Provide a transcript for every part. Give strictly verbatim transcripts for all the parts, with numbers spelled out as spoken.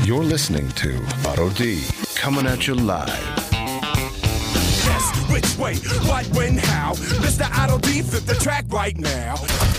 You're listening to Otto D, coming at you live. Yes, which way, what, when, how? Mister Otto D, flip the track right now.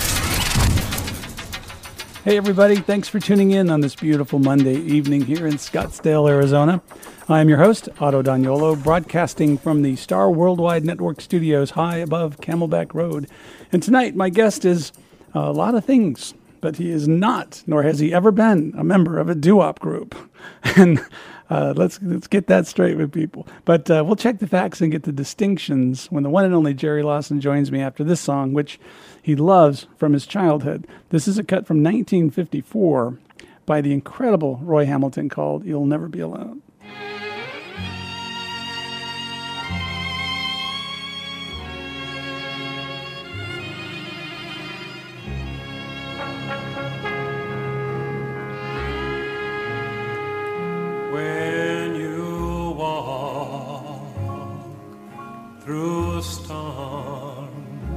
Hey everybody, thanks for tuning in on this beautiful Monday evening here in Scottsdale, Arizona. I am your host, Otto Daniolo, broadcasting from the Star Worldwide Network studios high above Camelback Road. And tonight my guest is a lot of things, but he is not, nor has he ever been, a member of a doo-wop group. And uh, let's let's get that straight with people. But uh, we'll check the facts and get the distinctions when the one and only Jerry Lawson joins me after this song, which he loves from his childhood. This is a cut from nineteen fifty-four by the incredible Roy Hamilton called You'll Never Be Alone. When you walk through a storm,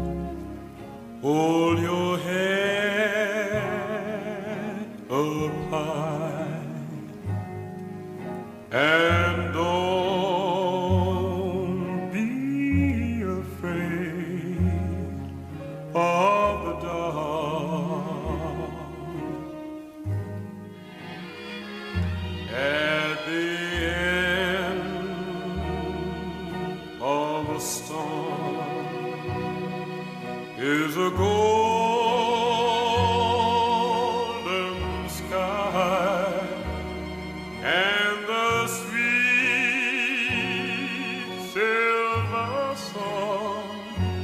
hold your head up high and don't be afraid of the dark. At the end of a storm is a golden sky and the sweet silver song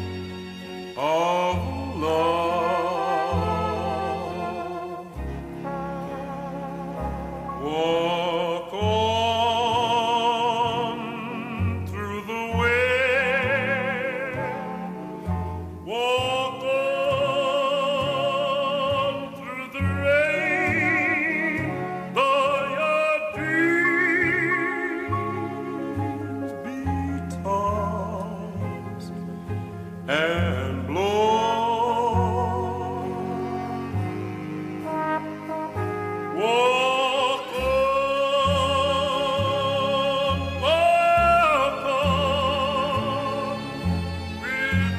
of love. Walk on through the way. Walk on through the rain. Though your dreams be tossed and blown. Walk on, walk on, with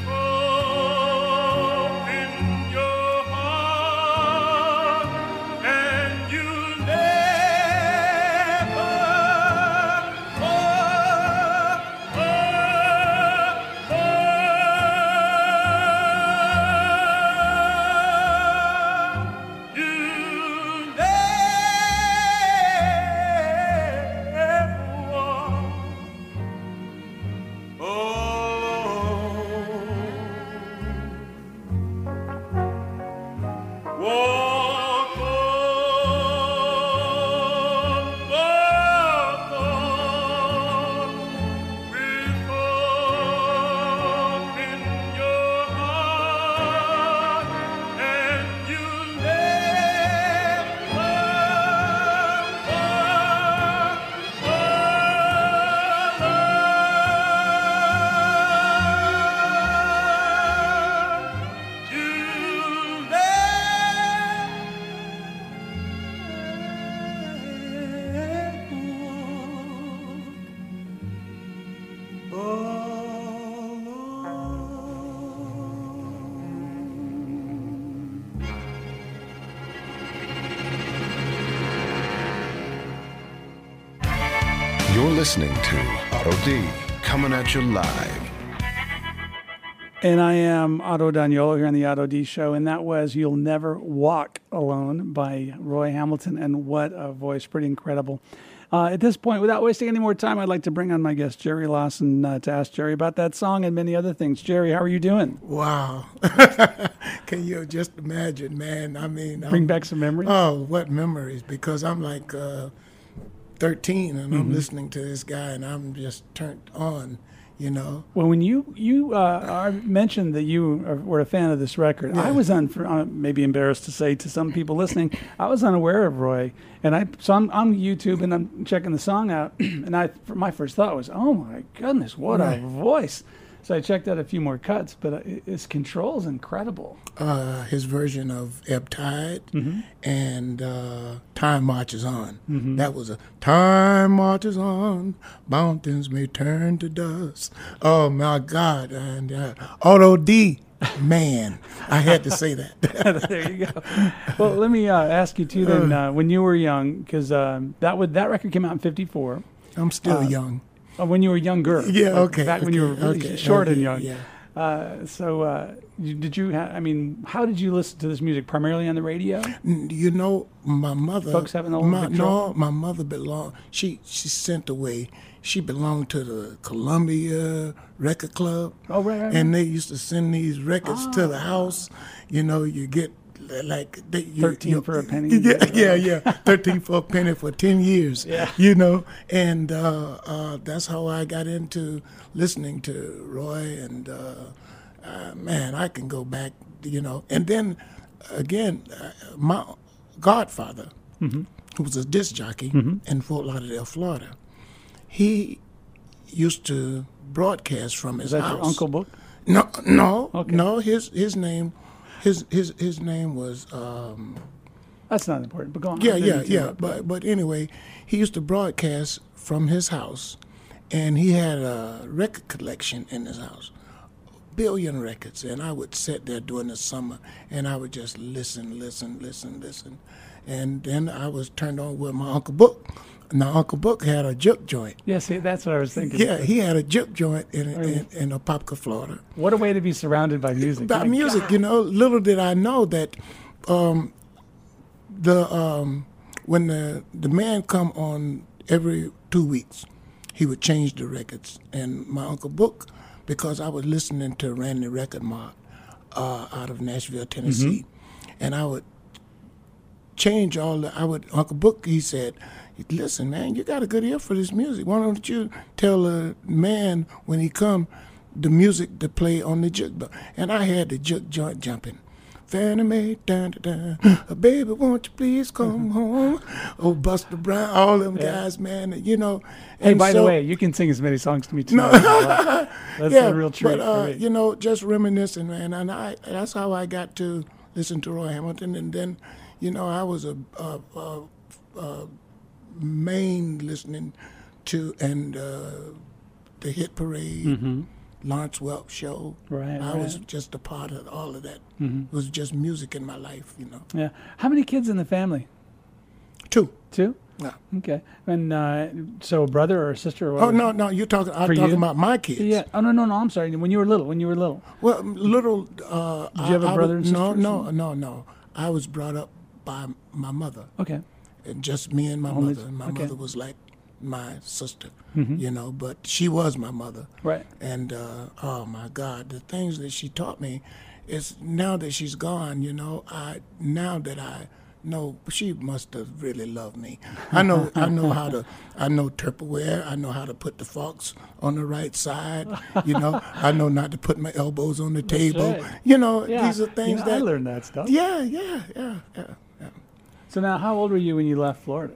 hope in your heart, and you'll never walk, you'll never walk alone. Walk on, walk on, with hope in your heart, and you'll never walk alone. You'll You're listening to Otto D, coming at you live. And I am Otto Daniolo here on the Otto D Show, and that was You'll Never Walk Alone by Roy Hamilton, and what a voice, pretty incredible. Uh, at this point, without wasting any more time, I'd like to bring on my guest, Jerry Lawson, uh, to ask Jerry about that song and many other things. Jerry, how are you doing? Wow. Can you just imagine, man? I mean, Bring I'm, back some memories? Oh, what memories? Because I'm like uh, thirteen and I'm listening to this guy and I'm just turned on, you know. Well, when you you uh, mentioned that you are, were a fan of this record, Yeah. I was un, uh, maybe embarrassed to say to some people listening, I was unaware of Roy, and I so I'm on YouTube and I'm checking the song out, and I my first thought was, oh my goodness, what Right. a voice! So I checked out a few more cuts, but uh, his control is incredible. Uh, his version of Ebb Tide and uh, Time Marches On. That was a Time Marches On, mountains may turn to dust. Oh my God. And uh, Auto D, man, I had to say that. There you go. Well, let me uh, ask you too then, uh, when you were young, because um, that would that record came out in fifty-four. I'm still Uh, young. Uh, when you were younger. Yeah, like okay. Back when you were okay, really okay, short okay, and young. Yeah. Uh, so uh, you, did you, ha- I mean, how did you listen to this music? Primarily on the radio? N- You know, my mother. Folks having a little my, Victrola? No, my mother belonged. She she sent away. She belonged to the Columbia Record Club. Oh, right, right, right. And they used to send these records to the house. You know, you get like they, you, thirteen you, for a penny. Yeah, yeah, yeah. Thirteen for a penny for ten years. Yeah. You know, and uh, uh, that's how I got into listening to Roy. And uh, uh, man, I can go back. You know, and then again, uh, my godfather, Mm-hmm. who was a disc jockey in Fort Lauderdale, Florida, he used to broadcast from his Is that house. your Uncle Book? No, no, Okay. no. His his name, his his his name was. Um, That's not important, but go on. yeah, I yeah, didn't yeah. interrupt. But but anyway, he used to broadcast from his house, and he had a record collection in his house, billion records. And I would sit there during the summer, and I would just listen, listen, listen, listen, and then I was turned on with my Uncle Book. Now Uncle Book had a juke joint. Yeah, see, that's what I was thinking. Yeah, he had a juke joint in in, in Apopka, Florida. What a way to be surrounded by music. By My music, God. you know, little did I know that um, the um, when the the man come on every two weeks, he would change the records. And my Uncle Book, because I was listening to Randy Record Mart uh, out of Nashville, Tennessee, and I would change all the. I would Uncle Book. He said, "Listen, man, you got a good ear for this music. Why don't you tell the man when he come the music to play on the juke?" And I had the juke joint jumping. Fannie Mae, dun, dun, dun. Baby, won't you please come home? Oh, Buster Brown, all them guys, man, you know. Hey, and by the so- way, you can sing as many songs to me tonight. as you like. That's yeah, a real treat but uh, for me. you know, just reminiscing, man, and I that's how I got to listen to Roy Hamilton, and then, you know, I was a, a, a, a main listening to and uh, the Hit Parade, Lawrence Welk Show. Right, I was right. just a part of all of that. It was just music in my life, you know. Yeah. How many kids in the family? Two. Two? Yeah. Okay. And uh, so a brother or a sister? Or what Oh was- no, no, you're talking. I'm For talking you? about my kids. Yeah. Oh, no, no, no. I'm sorry. When you were little. When you were little. Well, little. Uh, Did you have a a brother and No, sister or no, no, no. I was brought up by my mother, Okay. and just me and my Only- mother. And my okay. mother was like my sister, you know. But she was my mother. Right. And uh, oh my God, the things that she taught me is now that she's gone. You know, I now that I. know she must have really loved me. I know. I know how to. I know Tupperware. I know how to put the forks on the right side. You know. I know not to put my elbows on the table. right. You know. Yeah. These are things You know, that I learned that stuff. Yeah. Yeah. Yeah. Yeah. yeah. So now, how old were you when you left Florida?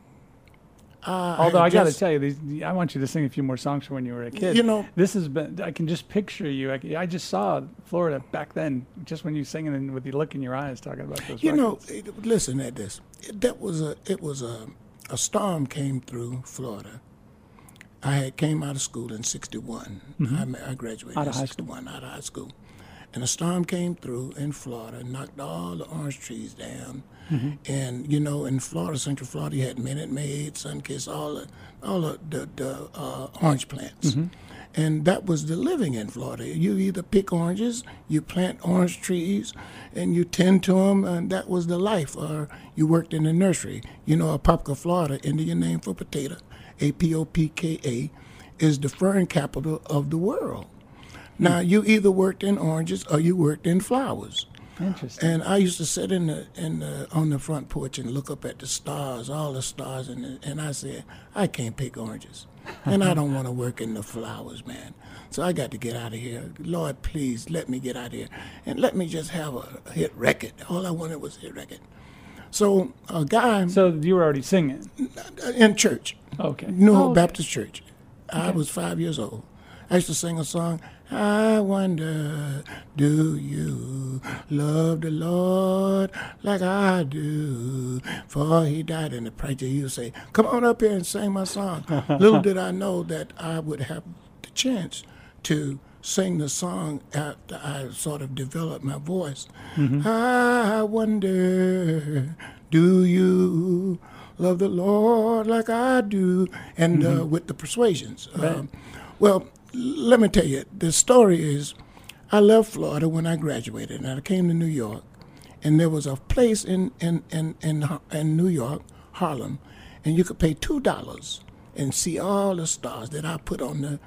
Uh, Although I, got to just- tell you, these, I want you to sing a few more songs from when you were a kid. You know- this has been. I can just picture you. I, I just saw Florida back then, just when you singing and with the look in your eyes, talking about those. You know, records. it- listen at this. It, that was a. It was a. A storm came through Florida. I had came out of school in sixty-one. I, ma- I graduated Out of in high school. sixty-one out of high school, and a storm came through in Florida, knocked all the orange trees down. And you know, in Florida, Central Florida, you had Minute Maid, Sunkist, all the all the the, the uh, orange plants. And that was the living in Florida. You either pick oranges, you plant orange trees, and you tend to them, and that was the life. Or you worked in the nursery. You know, Apopka, Florida, Indian name for potato, A P O P K A, is the fern capital of the world. Now, you either worked in oranges or you worked in flowers. Interesting. And I used to sit in the in the on the front porch and look up at the stars, all the stars, and and I said, I can't pick oranges, and I don't want to work in the flowers, man. So I got to get out of here. Lord, please let me get out of here, and let me just have a, a hit record. All I wanted was a hit record. So a guy So you were already singing. in church, Okay. New Oh, Hope okay. Baptist Church. I was five years old. I used to sing a song. I wonder, do you love the Lord like I do? For he died. And the preacher, he would say, come on up here and sing my song. Little did I know that I would have the chance to sing the song after I sort of developed my voice. Mm-hmm. I wonder, do you love the Lord like I do? And mm-hmm. uh, with the Persuasions. Right. Um, well, let me tell you, the story is I left Florida when I graduated, and I came to New York, and there was a place in, in, in, in, in New York, Harlem, and you could pay two dollars and see all the stars that I put on the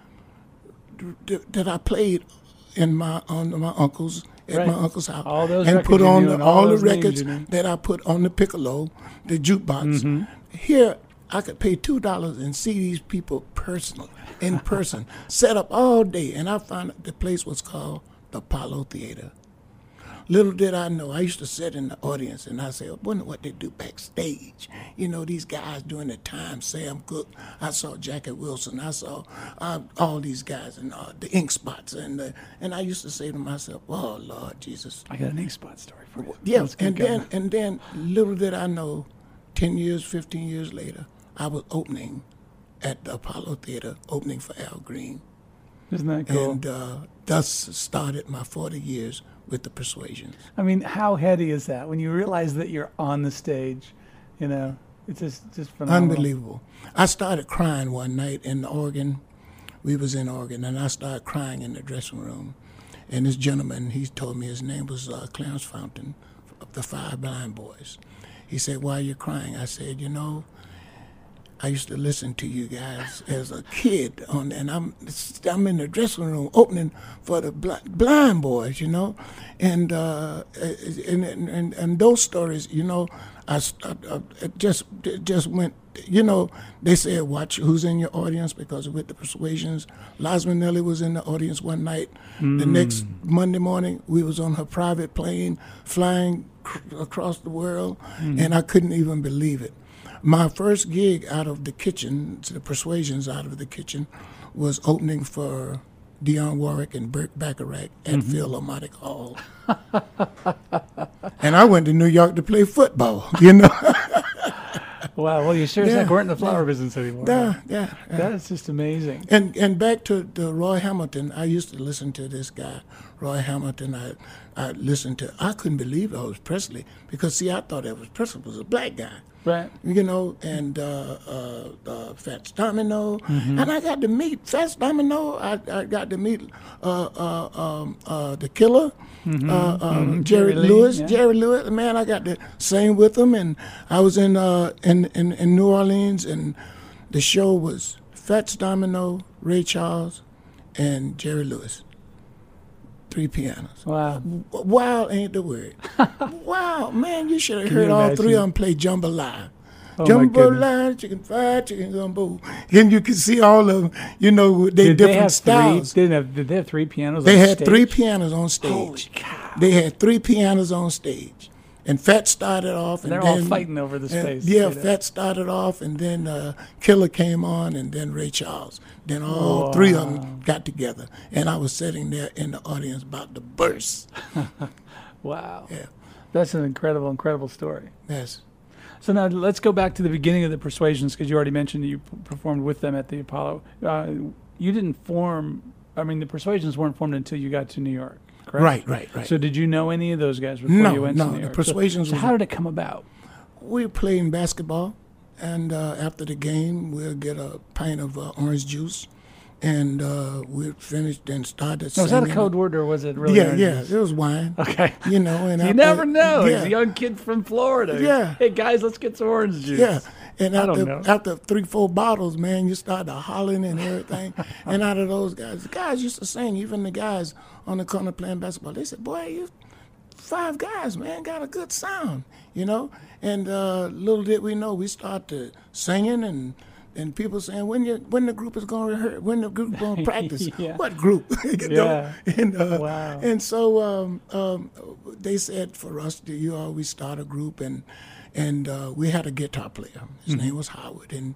that I played in my on my uncle's at Right. my uncle's house, All those and records put you on knew the, and all all the those names records you knew. that I put on the piccolo, the jukebox. Mm-hmm. Here, I could pay two dollars and see these people personally, in person, set up all day, and I found the place was called the Apollo Theater. Little did I know, I used to sit in the audience and I say, I wonder what they do backstage. You know, these guys during the time, Sam Cooke, I saw Jackie Wilson, I saw uh, all these guys and uh, the Ink Spots. And the, and I used to say to myself, oh, Lord Jesus. I got an ink spot story for you. Yeah, Let's get and going. then, and then little did I know, ten years, fifteen years later, I was opening at the Apollo Theater, opening for Al Green. Isn't that cool? And uh, thus started my forty years with the Persuasions. I mean, how heady is that when you realize that you're on the stage? You know, it's just just phenomenal. Unbelievable. I started crying one night in Oregon. We was in Oregon, and I started crying in the dressing room. And this gentleman, he told me his name was uh, Clarence Fountain of the Five Blind Boys. He said, why are you crying? I said, you know, I used to listen to you guys as a kid, on, and I'm I'm in the dressing room opening for the bl- blind boys, you know, and uh, and, and and those stories, you know, I, I, I just just went, you know, they said watch who's in your audience, because with the Persuasions, Liza Minnelli was in the audience one night. Mm. The next Monday morning, we was on her private plane flying cr- across the world, mm. and I couldn't even believe it. My first gig out of the kitchen, the Persuasions out of the kitchen, was opening for Dionne Warwick and Burt Bacharach at mm-hmm. Philharmonic Hall. And I went to New York to play football, you know. Wow, well, you sure as Yeah, heck weren't in the flower yeah. business anymore. Yeah, right? yeah, yeah. That is just amazing. And and back to the Roy Hamilton, I used to listen to this guy, Roy Hamilton. I I listened to, I couldn't believe Elvis Presley, because, see, I thought Elvis Presley was a black guy. Right. You know, and uh, uh, uh, Fats Domino, Mm-hmm. and I got to meet Fats Domino. I, I got to meet uh, uh, um, uh, the Killer, Mm-hmm. uh, uh, Mm-hmm. Jerry, Jerry Lee, Lewis. yeah. Jerry Lewis, man, I got to sing with him, and I was in uh, in, in in New Orleans, and the show was Fats Domino, Ray Charles, and Jerry Lewis. Three pianos. Wow. Wow ain't the word. Wow, man, you should have Can heard you all imagine? three of them play jambalaya. Oh, my goodness. Jambalaya, chicken fried, chicken gumbo. And you can see all of them, you know, they Did different they have styles. three? Did they have, did they have three pianos? They on had stage? three pianos on stage. Holy cow! They had three pianos on stage. And Fat started off, and They're then, all fighting over the and- space. Yeah, you know? Fat started off, and then uh, Killer came on, and then Ray Charles. Then all three of them got together, and I was sitting there in the audience about to burst. Wow. Yeah, That's an incredible, incredible story. yes. So now let's go back to the beginning of the Persuasions, because you already mentioned that you p- performed with them at the Apollo. Uh, you didn't form, I mean, the Persuasions weren't formed until you got to New York, correct? Right, right, right. So did you know any of those guys before No, you went no, to New the York? So- Persuasions So, was- how did it come about? We were playing basketball, and uh, after the game, we'll get a pint of uh, orange juice, and uh, we finished and started Now, was that a singing. code word, or was it really? Yeah, orange yeah, juice? it was wine. Okay. You know, and You after- never know. Yeah, He's a young kid from Florida. Yeah. Hey, guys, let's get some orange juice. yeah. And I don't after, know. after three, four bottles, man, you start to hollering and everything. And out of those guys, the guys used to sing, even the guys on the corner playing basketball, they said, boy, you five guys, man, got a good sound, you know? And uh, little did we know, we started singing, and and people saying, when you when the group is going to rehearse, when the group going to practice, Yeah. what group? You know? Yeah. And, uh, Wow. and so um, um, they said for us, to, you always start a group, and and uh, we had a guitar player. His Mm-hmm. name was Howard, and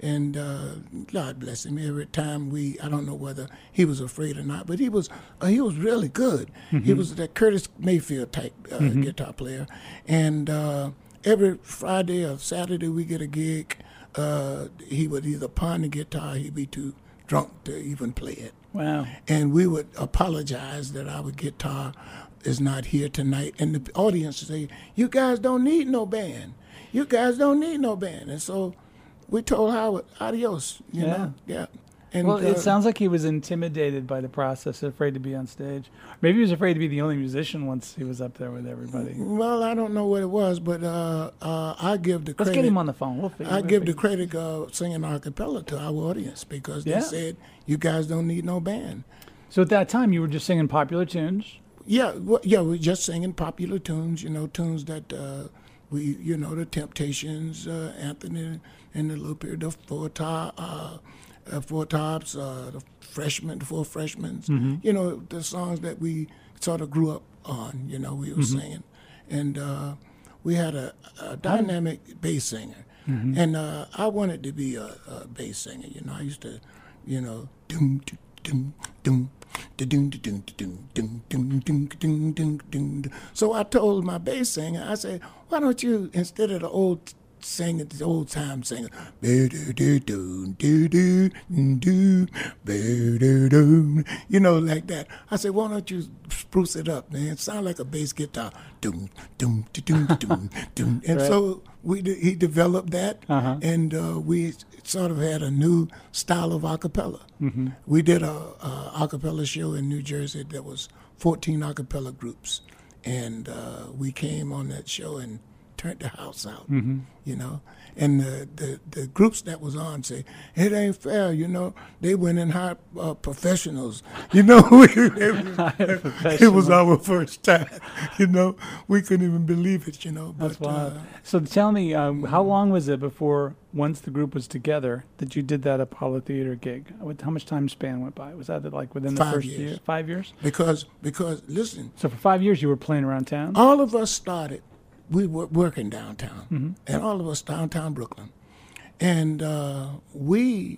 And uh, God bless him. Every time we, I don't know whether he was afraid or not, but he was uh, he was really good. Mm-hmm. He was that Curtis Mayfield type uh, mm-hmm. guitar player. And uh, every Friday or Saturday we get a gig. Uh, he would either pawn the guitar, he'd be too drunk to even play it. Wow. And we would apologize that our guitar is not here tonight. And the audience would say, you guys don't need no band. You guys don't need no band. And so we told Howard, adios, you yeah. know? Yeah. And, well, it uh, sounds like he was intimidated by the process, afraid to be on stage. Maybe he was afraid to be the only musician once he was up there with everybody. Well, I don't know what it was, but uh, uh, I give the Let's credit. get him on the phone. We'll figure I we'll give the figure. credit of singing a cappella to our audience because Yeah. they said, you guys don't need no band. So at that time, you were just singing popular tunes? Yeah, well, yeah, we're just singing popular tunes, you know, tunes that uh, we, you know, the Temptations, uh, Anthony and the Little Period, the Four Top, uh, uh, Four Tops, uh, the Freshmen, the Four Freshmen, Mm-hmm. you know, the songs that we sort of grew up on, you know, we were Mm-hmm. singing. And uh, we had a, a dynamic bass singer. Mm-hmm. And uh, I wanted to be a, a bass singer, you know, I used to, you know, doom, doom, doom, doom. So I told my bass singer, I said, why don't you, instead of the old singer, the old time singer, you know, like that. I said, why don't you spruce it up, man? Sound like a bass guitar. And Right. so we he developed that, Uh-huh. and uh, we sort of had a new style of a cappella. Mm-hmm. We did a, a a cappella show in New Jersey. There was fourteen a cappella groups, and uh, we came on that show and turned the house out, mm-hmm. you know. And the, the, the groups that was on say, it ain't fair, you know. They went and hired uh, professionals, you know. it, it was our first time, you know. We couldn't even believe it, you know. That's but, wild. uh, So tell me, um, how long was it before, once the group was together, that you did that Apollo Theater gig? What- How much time span went by? Was that like within the Five first years. year? Five years? because, because, listen, So for five years you were playing around town? all of us started, we were working downtown, mm-hmm. and all of us downtown Brooklyn. And uh, we,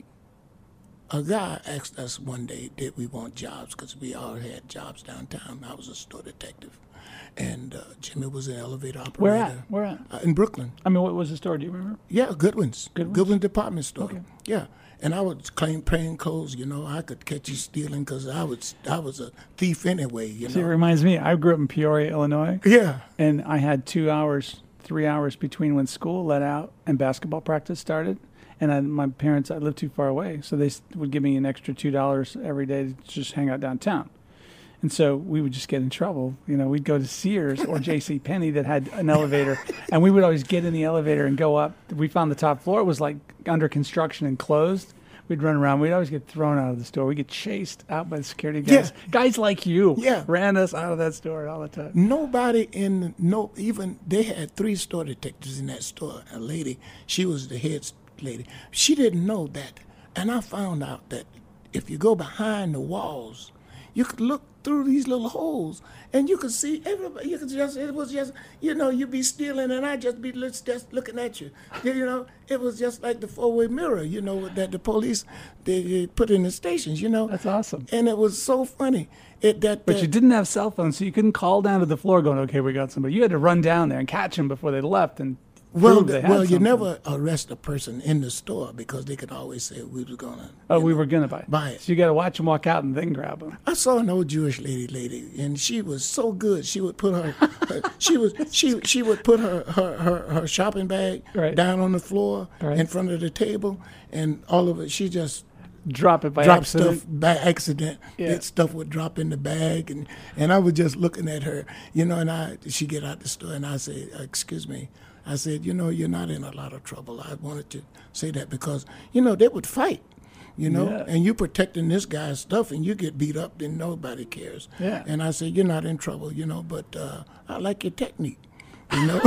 a guy asked us one day, did we want jobs? Because we all had jobs downtown. I was a store detective. And uh, Jimmy was an elevator operator. Where at? Where at? Uh, in Brooklyn. I mean, what was the store? Do you remember? Yeah, Goodwin's. Goodwin's? Goodwin's department store. Okay. Yeah. And I would claim paying codes, you know. I could catch you stealing because I was I was a thief anyway, you See, it know. reminds me, I grew up in Peoria, Illinois, Yeah. and I had two hours, three hours between when school let out and basketball practice started. And I, my parents, I lived too far away, so they s- would give me an extra two dollars every day to just hang out downtown. And so we would just get in trouble. You know, we'd go to Sears or J C Penney that had an elevator, and we would always get in the elevator and go up. We found the top floor. It was like under construction and closed. We'd run around. We'd always get thrown out of the store. We'd get chased out by the security guys. Yeah. Guys like you Yeah. ran us out of that store all the time. Nobody in no even they had three store detectives in that store. A lady, she was the head lady. She didn't know that, and I found out that if you go behind the walls, you could look through these little holes, and you could see everybody. You could just it was just you know you'd be stealing, and I'd just be lis- just looking at you. You you know it was just like the four way mirror. You know that the police they, they put in the stations. You know That's awesome. and it was so funny. It that But that- you didn't have cell phones, so you couldn't call down to the floor going, okay, we got somebody. You had to run down there and catch them before they left and Well, prove they th- had well, you something. never arrest a person in the store because they could always say we were gonna. Oh, you we know. were going to buy it. buy it. So you got to watch them walk out and then grab them. I saw an old Jewish lady, lady, and she was so good. She would put her, her she was she she would put her her, her, her shopping bag Right. down on the floor Right. in front of the table, and all of it. She just Drop it by dropped accident. stuff by accident. Yeah. That stuff would drop in the bag, and and I was just looking at her, you know. And I she get out the store, and I say, "Excuse me." I said, "You know, you're not in a lot of trouble." I wanted to say that because you know they would fight, you know, Yeah. and you protecting this guy's stuff, and you get beat up, then nobody cares. Yeah. And I said, "You're not in trouble, you know, but uh, I like your technique." You know,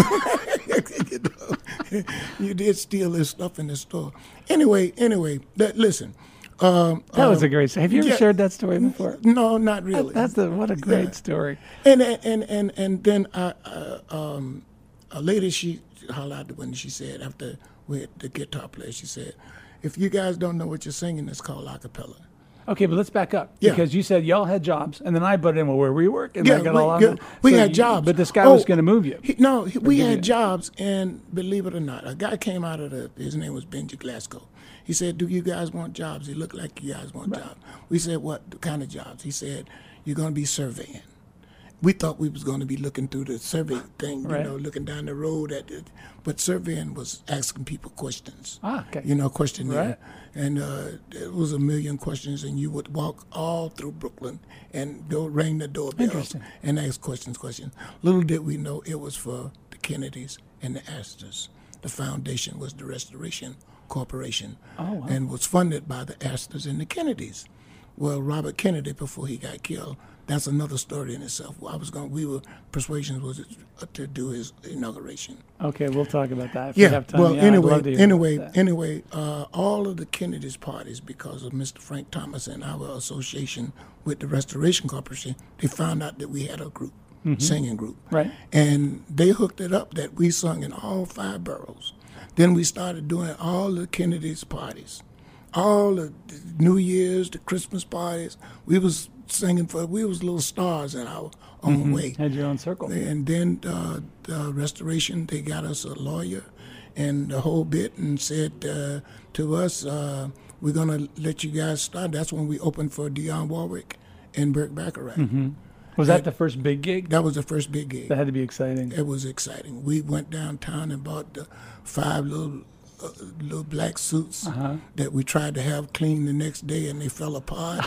you know, you did steal this stuff in the store. Anyway, anyway, that, listen. Um, That was um, a great story. Have you ever yeah. shared that story before? No, not really. That's the what a great Yeah. story. And and and and then I, uh, um, a lady she hollered when she said after we had the guitar player, she said, if you guys don't know what you're singing, it's called a cappella. Okay, but let's back up Yeah. because you said y'all had jobs, and then I put in, well, where were you working? Yeah, I got we, all on yeah, that. we So had you- jobs. but this guy Oh, was going to move you. He, no, he, we give you- had jobs, and believe it or not, a guy came out of the, his name was Benji Glasgow. He said, do you guys want jobs? He looked like you guys want jobs. We said, what kind of jobs? He said, you're going to be surveying. We thought we was going to be looking through the survey thing, you Right. know, looking down the road at it. But surveying was asking people questions. Ah, okay. You know, questionnaire. Right. And uh, it was a million questions, and you would walk all through Brooklyn and go ring the doorbells Interesting. and ask questions, questions. Little did we know it was for the Kennedys and the Astors. The foundation was the Restoration Corporation, Oh, wow. and was funded by the Astors and the Kennedys. Well, Robert Kennedy, before he got killed, that's another story in itself. I was going. We were persuasion was to do his inauguration. Okay, we'll talk about that if we Yeah. have time. Well, Yeah, I'd anyway, love to hear anyway, about that. anyway, uh, all of the Kennedy's parties, because of Mister Frank Thomas and our association with the Restoration Corporation, they found out that we had a group, singing group, Right. and they hooked it up that we sung in all five boroughs. Then we started doing all the Kennedy's parties, all the New Year's, the Christmas parties. We was singing for. We was little stars in our own way. Had your own circle. And then uh, the Restoration, they got us a lawyer and the whole bit and said uh, to us, uh, we're going to let you guys start. That's when we opened for Dionne Warwick and Burt Bacharach. Was that the first big gig? That was the first big gig. That had to be exciting. It was exciting. We went downtown and bought the five little uh, little black suits Uh-huh. that we tried to have clean the next day, and they fell apart.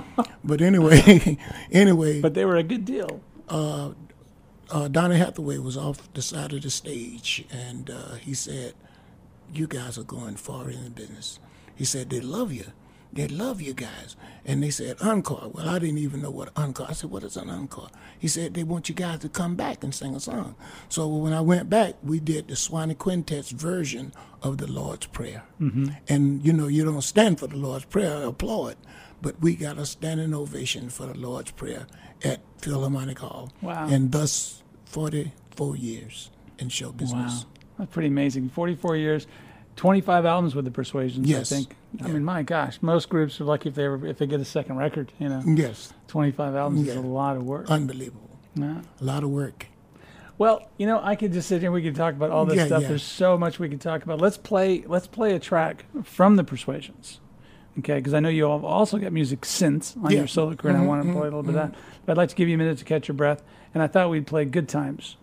But anyway, anyway, But they were a good deal. uh, Donny Hathaway was off the side of the stage, and uh, he said, you guys are going far in the business. He said, they love you. They love you guys. And they said, encore. Well, I didn't even know what encore. I said, what is an encore? He said, they want you guys to come back and sing a song. So when I went back, we did the Swanee Quintet's version of the Lord's Prayer. Mm-hmm. And, you know, you don't stand for the Lord's Prayer, applaud. But we got a standing ovation for the Lord's Prayer at Philharmonic Hall. Wow. And thus, forty-four years in show business. Wow. That's pretty amazing. forty-four years, twenty-five albums with the Persuasions, Yes. I think. I Yeah. mean, my gosh, most groups are lucky if they ever, if they get a second record, you know. Yes, twenty-five albums Yeah. is a lot of work. unbelievable. Yeah. A lot of work. Well, you know, I could just sit here and we could talk about all this Yeah, stuff. yeah. There's so much we could talk about. Let's play let's play a track from the Persuasions. Okay, because I know you have also got music since on Yeah. your solo career, and I want to play a little bit of that. But I'd like to give you a minute to catch your breath, and I thought we'd play Good Times.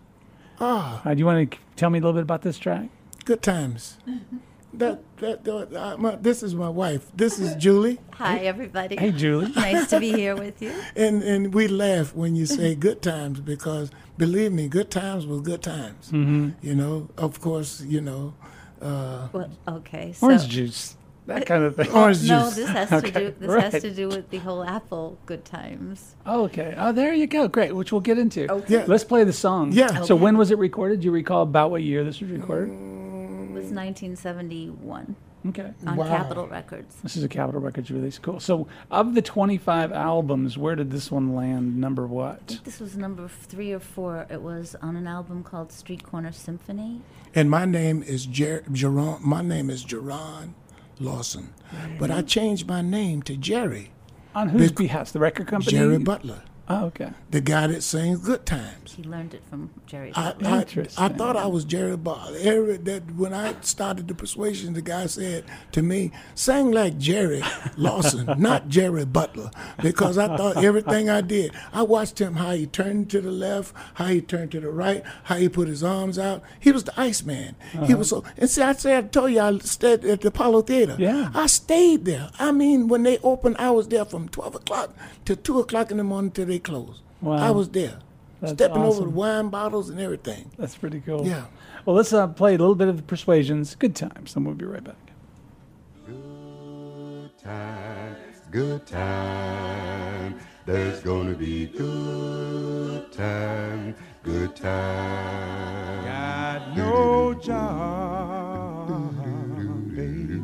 Ah, Uh, do you want to tell me a little bit about this track? good times. That, that, that uh, my, this is my wife. This is Julie, Hi, everybody. Hey, Julie. Nice to be here with you. and and we laugh when you say good times because believe me, good times was good times. Mm-hmm. You know, of course, you know. Uh, Well, okay. So, Orange juice, that kind of thing. Orange no, juice. this has to Okay, do. This right. has to do with the whole Apple Good Times. Oh, okay. Oh, there you go. Great, which we'll get into. Okay. Yeah. Let's play the song. Yeah. So Okay. when was it recorded? Do you recall about what year this was recorded? It was nineteen seventy-one Okay. on Wow. Capitol Records. This is a Capitol Records release. Cool. So, of the twenty-five albums, where did this one land? Number I what? think this was number three or four. It was on an album called Street Corner Symphony. and my name is Jer- Jerron. My name is Jerron Lawson, but I changed my name to Jerry. On whose Bec- behest? The record company? Jerry Butler, Oh, okay. the guy that sings Good Times. He learned it from Jerry. I, Butler. I, I Interesting. thought I was Jerry Butler. Every, that when I started the Persuasion, the guy said to me, "Sing like Jerry Lawson, not Jerry Butler," because I thought everything I did. I watched him how he turned to the left, how he turned to the right, how he put his arms out. He was the Iceman. He was so. And see, I said, I told you I stayed at the Apollo Theater. Yeah. I stayed there. I mean, when they opened, I was there from twelve o'clock to two o'clock in the morning till they closed. Wow. I was there. That's Stepping over awesome. the wine bottles and everything. That's pretty cool. Yeah. Well, let's uh, play a little bit of the Persuasions. Good times. Then we'll be right back. Good time, good time. There's gonna be good time, good time. Got no job, baby.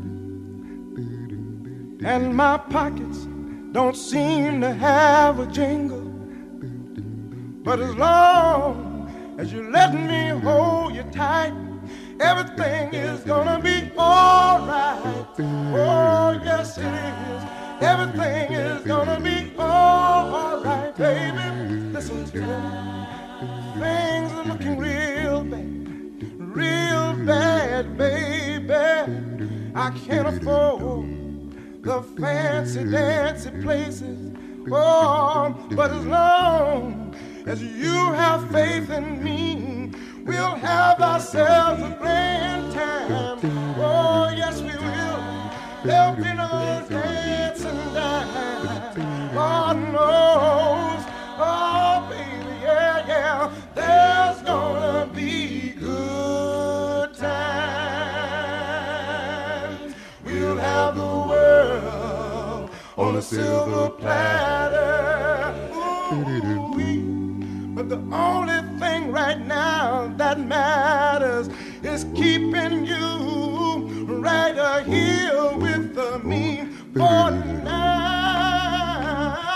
And my pockets don't seem to have a jingle. But as long as you let me hold you tight, Everything is gonna be alright. Oh, yes it is. Everything is gonna be alright, baby. Listen to me. Things are looking real bad, real bad, baby. I can't afford the fancy dancy places. Oh, but as long as you have faith in me, we'll have ourselves a grand time. Oh, yes, we will. There'll be no dance and dine. God knows. Oh, baby, yeah, yeah. There's gonna be good times. We'll have the world on a silver platter. Ooh-wee. But the only thing right now that matters is keeping you right here with me for now.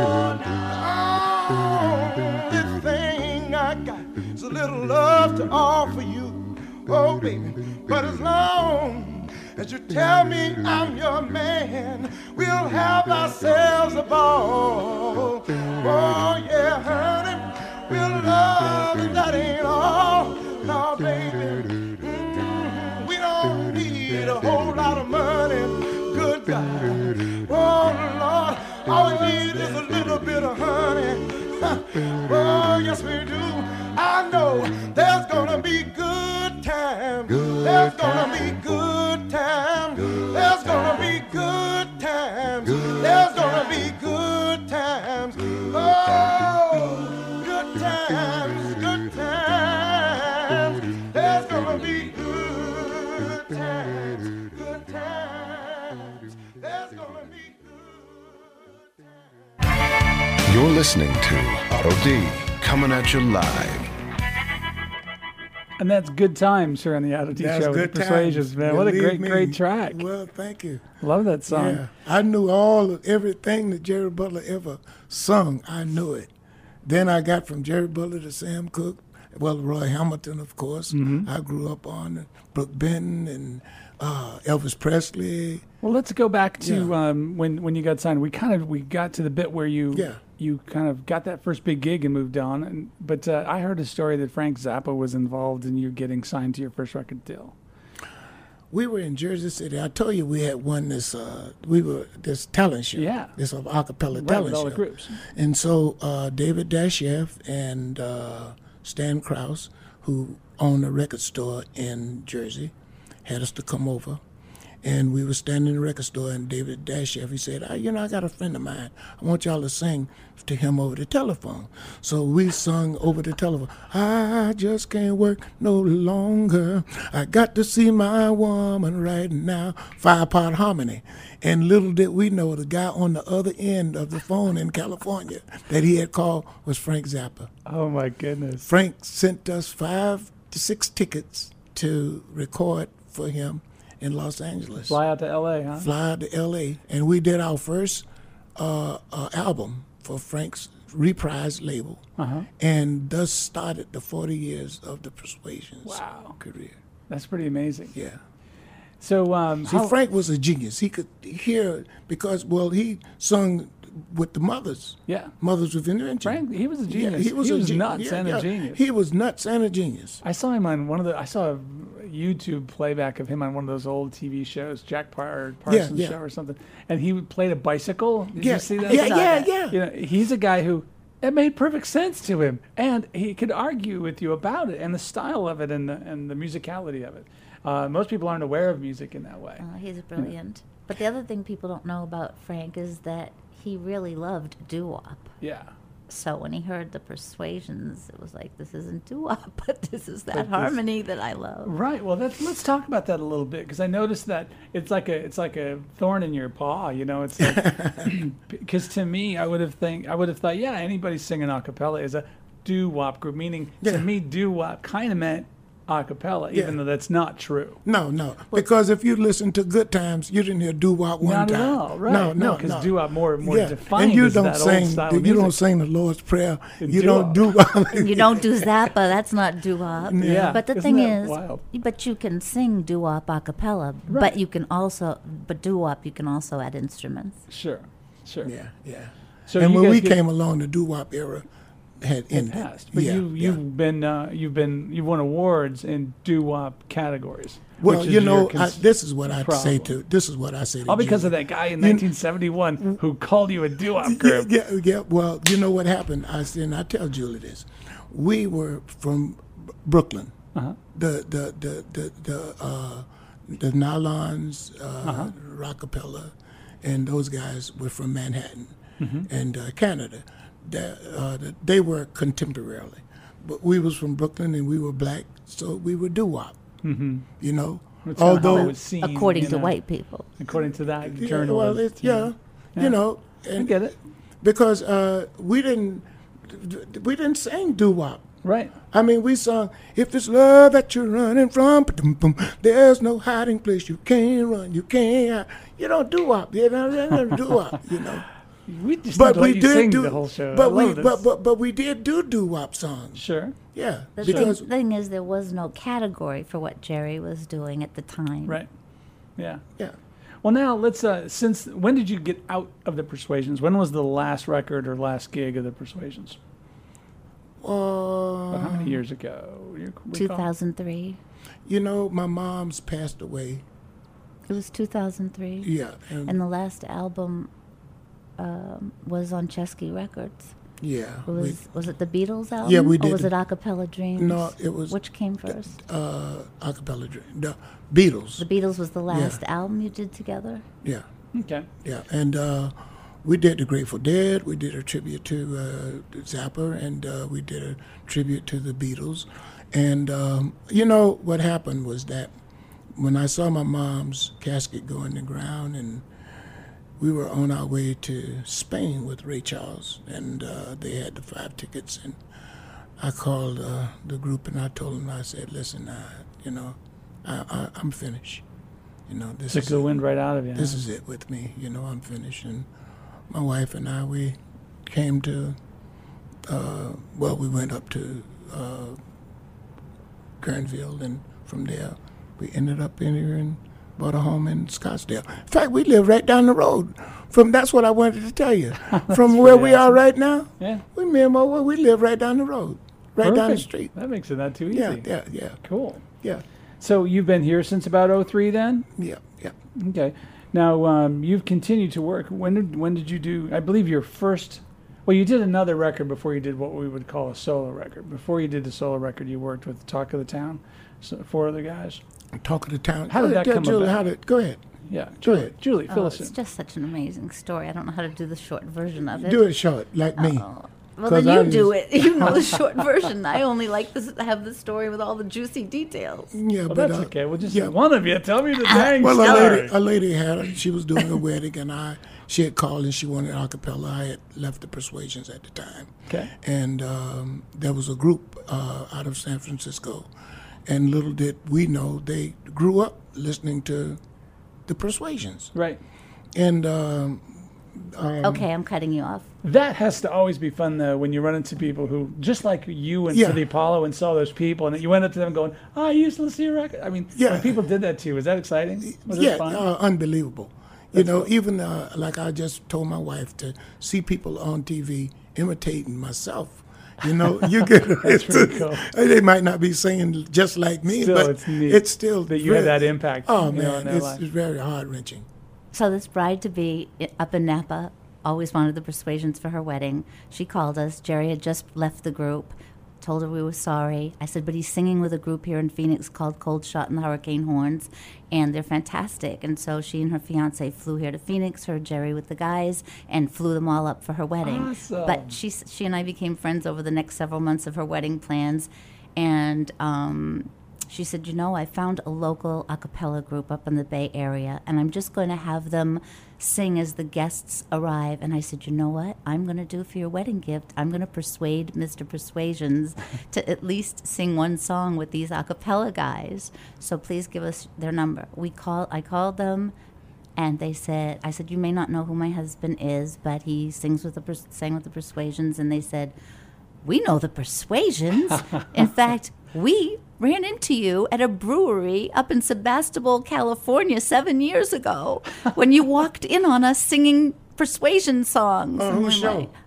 Only thing I got is a little love to offer you, oh baby. But as long as you tell me I'm your man, we'll have ourselves a ball. Oh yeah, honey. We'll love, and that ain't all, no, baby. Mm, we don't need a whole lot of money, good God. Oh, Lord, all we need is a little bit of honey. Oh, yes, we do. I know there's gonna be good times. There's gonna be good times. There's gonna be good times. There's gonna be good times. Oh. Good times, good times. There's gonna be good times, good times. There's gonna be good times. You're listening to Otto D coming at you live. And that's Good Times here on the Otto D That's Show with good the Persuasions, times. man. What a Believe great, me. great track. Well, thank you. Love that song. Yeah, I knew all of everything that Jerry Butler ever sung. I knew it. Then I got from Jerry Butler to Sam Cooke, well, Roy Hamilton, of course. Mm-hmm. I grew up on Brooke Benton and uh, Elvis Presley. Well, let's go back to Yeah. um, when when you got signed. We kind of we got to the bit where you Yeah. you kind of got that first big gig and moved on. And, but uh, I heard a story that Frank Zappa was involved in you getting signed to your first record deal. We were in Jersey City. I told you we had won this. Uh, we were this talent show. Yeah. This uh, acapella Right, talent with all show. the groups. And so uh, David Dashev and uh, Stan Krause, who owned a record store in Jersey, had us to come over. And we were standing in the record store, and David Dashev, he said, oh, you know, I got a friend of mine. I want y'all to sing to him over the telephone. So we sung over the telephone. I just can't work no longer. I got to see my woman right now. Five-part harmony. And little did we know, the guy on the other end of the phone in California that he had called was Frank Zappa. Oh, my goodness. Frank sent us five to six tickets to record for him in Los Angeles. Fly out to L A, huh? Fly out to L A. And we did our first uh, uh, album for Frank's Reprise label. Uh-huh. And thus started the forty years of the Persuasions Wow. career. That's pretty amazing. Yeah. So, um, See, how- Frank was a genius. He could hear, because, well, he sung with the mothers. yeah. Mothers with Intervention. Frank, he was a Yeah, genius. he was, he a was gen- nuts yeah, and yeah. a genius. He was nuts and a genius. I saw him on one of the. I saw a YouTube playback of him on one of those old T V shows, Jack Par- Parsons yeah. show or something, and he played a bicycle. Did Yeah, you see that? yeah, yeah, yeah. You know, he's a guy who it made perfect sense to him, and he could argue with you about it and the style of it and the and the musicality of it. Uh, most people aren't aware of music in that way. Uh, he's brilliant. But the other thing people don't know about Frank is that he really loved doo-wop. Yeah. So when he heard the Persuasions, it was like, this isn't doo-wop, but this is that this- harmony that I love. Right. Well, that's, let's talk about that a little bit, because I noticed that it's like a it's like a thorn in your paw. You know, it's like, because to me, I would have think I would have thought, yeah, anybody singing a cappella is a doo wop group. Meaning Yeah. to me, doo wop kind of meant a cappella, Yeah. even though that's not true. No, no. Because if you listen to Good Times, you didn't hear doo-wop one Not time. at all, right? No, no, No, 'cause no. doo-wop more- more yeah. defined And you as don't that old sing, style of You don't music. sing the Lord's Prayer. In You don't do You don't do Zappa. That's not doo-wop. Yeah. But the Isn't thing that is, wild? but you can sing doo-wop a cappella. Right. But you can also, but doo-wop you can also add instruments. Sure, sure. Yeah, yeah. So and you when guys we get- came along, the doo-wop era had ended. Past, but yeah, you yeah. you've been uh, you've been you've won awards in doo-wop categories. Well, which is you your know, I, cons- this is what I say problem. to this is what I say to all because of Julie. that guy in You- nineteen seventy-one who called you a doo-wop Yeah, group. yeah, yeah. Well, you know what happened? I said, and I tell Julie this. We were from B- Brooklyn. Uh-huh. The the the the the uh, the Nylons, uh, Uh-huh. Rockapella, and those guys were from Manhattan Mm-hmm. and uh, Canada. That, uh, that they were contemporarily, but we was from Brooklyn and we were black, so we were doo-wop. Mm-hmm. You know, That's kinda how it although was seen, According you to know, white people. according to that yeah, journalist. well, it's, you yeah, know. you know, I and get it. because uh, we didn't we didn't sing doo-wop. Right. I mean, we sung, if it's love that you're running from, ba-dum-bum, there's no hiding place you can't run, you can't hide. You don't doo-wop, you know, you don't doo-wop, you know. We just But need to let we you did sing do, the whole show. I but we, love this. but, but, but we did do doo-wop songs. Sure. Yeah, The because thing, thing is, there was no category for what Jerry was doing at the time. Right. Yeah. yeah. Well, now let's. Uh, since when did you get out of the Persuasions? When was the last record or last gig of the Persuasions? Uh, About how many years ago? You two recall? thousand three. you know, my mom's passed away. It was two thousand three. Yeah, and, And the last album um, was on Chesky Records. yeah. It we- was was it the Beatles album? Yeah, we Or was did. it Acapella Dreams? No, it was- Which came first? uh, acapella, dr- the Beatles. The Beatles was the last album you did together. Yeah. Okay. Yeah, and uh, we did the Grateful Dead. We did a tribute to uh, Zappa, and uh, we did a tribute to the Beatles. And um, you know what happened was that when I saw my mom's casket go in the ground, and we were on our way to Spain with Ray Charles, and uh, they had the five tickets, and I called uh, the group and I told them, I said, "Listen, uh, you know, I, I, I'm finished. You know, this Took is the it. wind right out of you. This huh? is it with me. You know, I'm finished." And my wife and I, we came to, uh, well, we went up to uh, Kernville, and from there we ended up in here and bought a home in Scottsdale. In fact, we live right down the road from, that's what I wanted to tell you. From where pretty we are awesome. right now, Yeah. we, me and my wife, we live right down the road, right down the Perfect. street. That makes it not too easy. Yeah, yeah, yeah, Cool. yeah, So you've been here since about oh three then? yeah, yeah. Okay. Now, um, you've continued to work. When did when did you do, I believe your first, well, you did another record before you did what we would call a solo record. Before you did the solo record, you worked with Talk of the Town, so four other guys. Talk of the town. How did that Yeah, come Julie, about? How did, go ahead. Yeah. Go Julie, ahead. Julie, fill Oh, us it's in. just such an amazing story. I don't know how to do the short version of it. Do it short, like me. Oh. Well, 'Cause then you I do just- it. You know the short version. I only like this, have the story with all the juicy details. Yeah, Well, but that's uh, okay. Well, just yeah. one of you. Tell me the dang Well, a story. lady, a lady had a, she was doing a wedding, and I she had called and she wanted a cappella. I had left the Persuasions at the time, Okay. and um, there was a group uh, out of San Francisco, and little did we know they grew up listening to the Persuasions, Right. and um, Okay, I'm cutting you off. That has to always be fun, though, when you run into people who, just like you went Yeah. to the Apollo and saw those people, and you went up to them going, oh, I used to listen to your record. I mean, Yeah. when people did that to you, was that exciting? Was yeah, it fun? uh, unbelievable. You know, even uh, like I just told my wife to see people on T V imitating myself. You know, you get That's pretty cool. They might not be singing just like me, Still, but it's neat it's still that you had very- that impact, Oh you know, man, in their it's, life. it's very heart wrenching. So this bride to be up in Napa always wanted the Persuasions for her wedding. She called us. Jerry had just left the group. Told her we were sorry. I said, but he's singing with a group here in Phoenix called Cold Shot and the Hurricane Horns, and they're fantastic. And so she and her fiance flew here to Phoenix, her Jerry with the guys, and flew them all up for her wedding. Awesome. But she she and I became friends over the next several months of her wedding plans, and um, She said, you know, I found a local a cappella group up in the Bay Area, and I'm just going to have them sing as the guests arrive. And I said, you know what I'm going to do for your wedding gift? I'm going to persuade Mister Persuasions to at least sing one song with these a cappella guys. So please give us their number. We call. I called them. And they said, I said, you may not know who my husband is, but he sings with the pers- sang with the Persuasions. And they said, we know the Persuasions. In fact, we ran into you at a brewery up in Sebastopol, California, seven years ago, when you walked in on us singing Persuasion songs. On And whose we're show? like-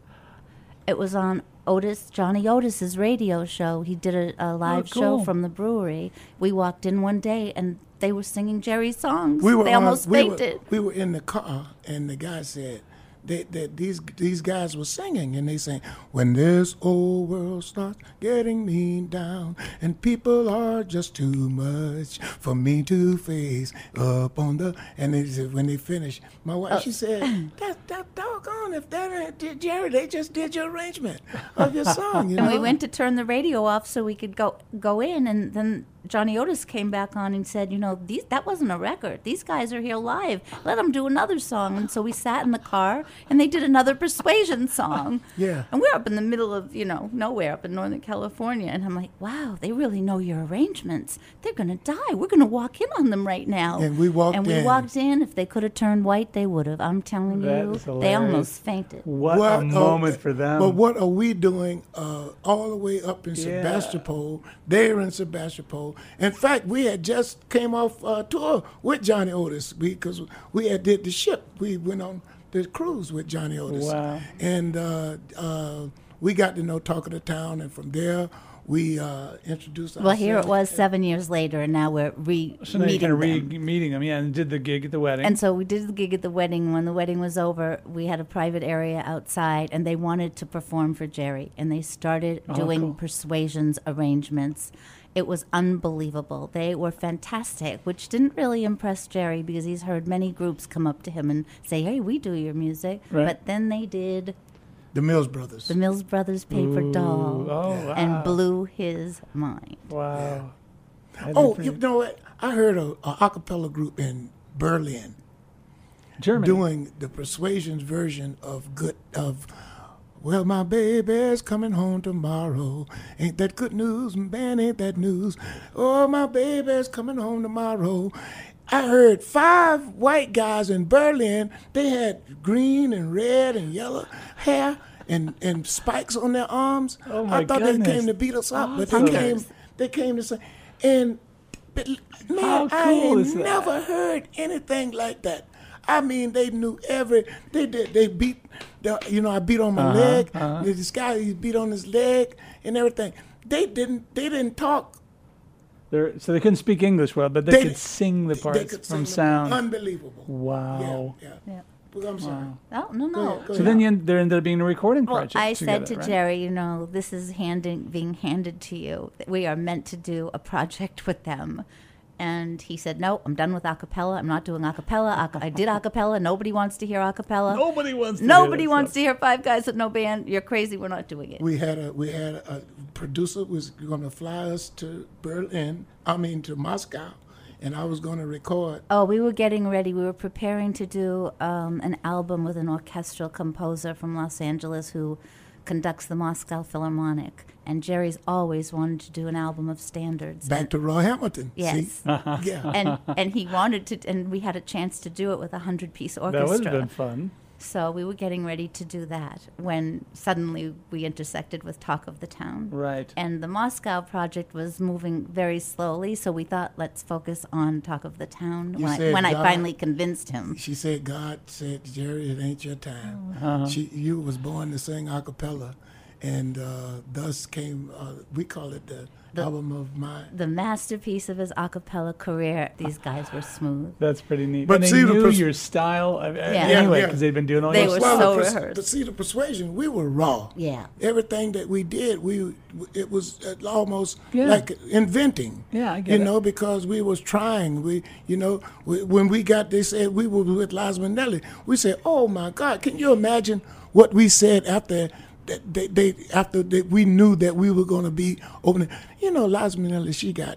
It was on Otis, Johnny Otis's radio show. He did a, a live cool. show from the brewery. We walked in one day, and they were singing Jerry's songs. We were they on- almost we were- fainted. We were in the car, and the guy said that, that these these guys were singing, and they sang, "When this old world starts getting me down, and people are just too much for me to face up on the." And they said, when they finished, my wife she said, "That that doggone if that ain't Jerry, they just did your arrangement of your song." You And know? we went to turn the radio off so we could go go in, and then Johnny Otis came back on and said, you know, these, that wasn't a record. These guys are here live. Let them do another song. And so we sat in the car, and they did another Persuasion song. Yeah. And we're up in the middle of, you know, nowhere up in Northern California. And I'm like, wow, they really know your arrangements. They're going to die. We're going to walk in on them right now. And we walked And we in. walked in. If they could have turned white, they would have. I'm telling That you, is they hilarious. almost fainted. What, What a are- moment for them. But what are we doing uh, all the way up in Yeah. Sebastopol? They're in Sebastopol. In fact, we had just came off uh, tour with Johnny Otis because we had did the ship. We went on the cruise with Johnny Otis. Wow. And uh, uh, we got to know Talk of the Town, and from there we uh, introduced Well, here it ourselves. was seven years later, and now we're re so now you meeting kind of them. re meeting them, yeah, and did the gig at the wedding. And so we did the gig at the wedding. When the wedding was over, we had a private area outside, and they wanted to perform for Jerry. And they started Oh, doing cool. Persuasions arrangements. It was unbelievable. They were fantastic, which didn't really impress Jerry because he's heard many groups come up to him and say, hey, we do your music. Right. But then they did the Mills Brothers. the Mills Brothers Paper Ooh, Doll oh, wow. and blew his mind. Wow. That'd be Oh, pretty- you know what? I heard a, a a cappella group in Berlin Germany. doing the Persuasions version of good of well, my baby's coming home tomorrow. Ain't that good news, man? Ain't that news? Oh, my baby's coming home tomorrow. I heard five white guys in Berlin. They had green and red and yellow hair and, and spikes on their arms. Oh, my I thought goodness. they came to beat us up, but they Awesome. came. They came to say, and but, man, How I cool ain't is that? never heard anything like that. I mean, they knew every. They did. They beat. The, you know, I beat on my Uh-huh, leg. uh-huh. This guy, he beat on his leg and everything. They didn't. They didn't talk. They're, so they couldn't speak English well, but they, They- could sing the they parts could from sing them. sound. Unbelievable. Wow. Yeah. Yeah. yeah. Well, I'm sorry. Oh, no, no. Go ahead, go So then you, there ended up being a recording Well, project. I together, said to right? Jerry, you know, this is handing, being handed to you. We are meant to do a project with them. And he said, no, I'm done with a cappella. I'm not doing a cappella. I did a cappella. Nobody wants to hear a cappella. Nobody wants to Nobody hear that wants stuff. to hear five guys with no band. You're crazy. We're not doing it. We had a we had a producer was going to fly us to Berlin. I mean to Moscow, and I was going to record. Oh, we were getting ready. We were preparing to do um, an album with an orchestral composer from Los Angeles who conducts the Moscow Philharmonic. And Jerry's always wanted to do an album of standards. Back And- to Roy Hamilton. Yes. See? Yeah. and and he wanted to, and we had a chance to do it with a hundred-piece That would have been orchestra. fun. So we were getting ready to do that when suddenly we intersected with Talk of the Town. Right. And the Moscow project was moving very slowly, so we thought, let's focus on Talk of the Town. You When, I, said when I God- finally convinced him. She said, God said, Jerry, it ain't your time. Uh-huh. She, you was born to sing a cappella, and uh, thus came, uh, we call it the, The- album of my. The masterpiece of his a cappella career. These guys were smooth. That's pretty neat. But and they see, the knew pers- your style uh, Yeah. anyway Yeah, because yeah. they'd been doing all They your were stuff. so the pers- rehearsed. But see, the Persuasion, we were raw. Yeah. Everything that we did, we it was uh, almost Yeah. like inventing. Yeah, I get You it. know, because we was trying. We, you know, we, when we got, they said we were with Liza Minnelli. We said, oh my God, can you imagine what we said after that? They, they after they, we knew that we were going to be opening. You know, Liza Minnelli, she got